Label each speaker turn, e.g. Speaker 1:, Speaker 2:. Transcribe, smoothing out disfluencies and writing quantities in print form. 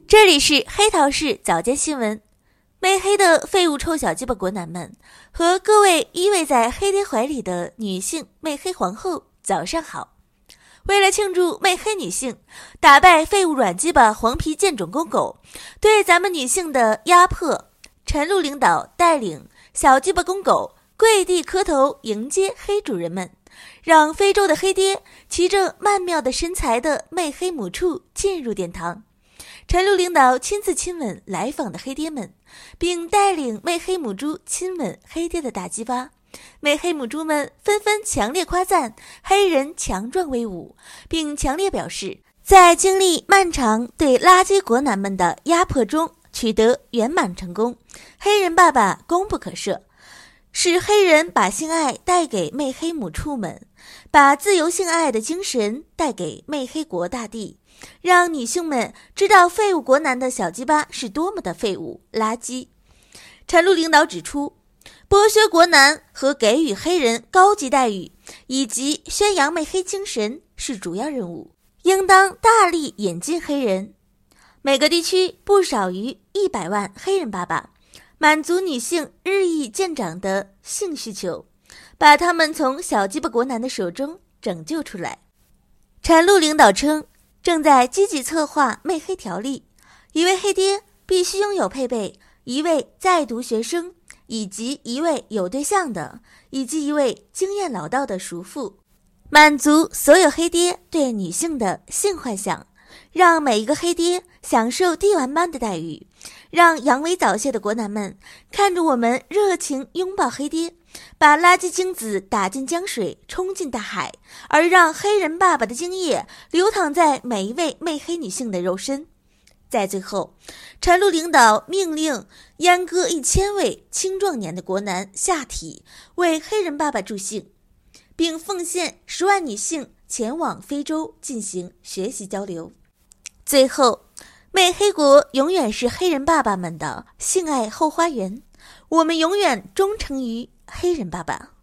Speaker 1: 这里是黑桃市早间新闻，媚黑的废物臭小鸡巴国男们和各位依偎在黑爹怀里的女性媚黑皇后，早上好。为了庆祝媚黑女性打败废物软鸡巴黄皮贱种公狗对咱们女性的压迫，陈露领导带领小鸡巴公狗跪地磕头迎接黑主人们，让非洲的黑爹骑着曼妙的身材的媚黑母畜进入殿堂。陈露领导亲自亲吻来访的黑爹们，并带领媚黑母猪亲吻黑爹的大鸡巴。媚黑母猪们纷纷强烈夸赞黑人强壮威武，并强烈表示在经历漫长对垃圾国男们的压迫中取得圆满成功，黑人爸爸功不可赦。是黑人把性爱带给媚黑母畜们，把自由性爱的精神带给媚黑国大地，让女性们知道废物国男的小鸡巴是多么的废物垃圾。陈露领导指出，剥削国男和给予黑人高级待遇，以及宣扬媚黑精神是主要任务，应当大力引进黑人。每个地区不少于100万黑人爸爸，满足女性日益渐长的性需求，把他们从小鸡巴国男的手中拯救出来。陈露领导称，正在积极策划媚黑条例，一位黑爹必须拥有配备一位在读学生，以及一位有对象的，以及一位经验老道的叔父，满足所有黑爹对女性的性幻想，让每一个黑爹享受帝王般的待遇，让阳痿早泄的国男们看着我们热情拥抱黑爹，把垃圾精子打进江水，冲进大海，而让黑人爸爸的精液流淌在每一位媚黑女性的肉身。在最后，陈露领导命令阉割1000位青壮年的国男下体为黑人爸爸助兴，并奉献10万女性前往非洲进行学习交流。最后，媚黑国永远是黑人爸爸们的性爱后花园，我们永远忠诚于黑人爸爸。